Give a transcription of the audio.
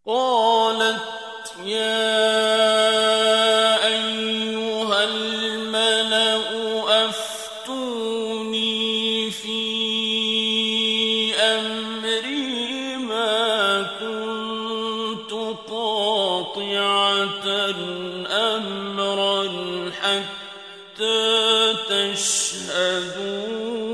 قالت يا أيها الملأ أفتوني في أمري ما كنت قاطعة أمرا حتى تشهدون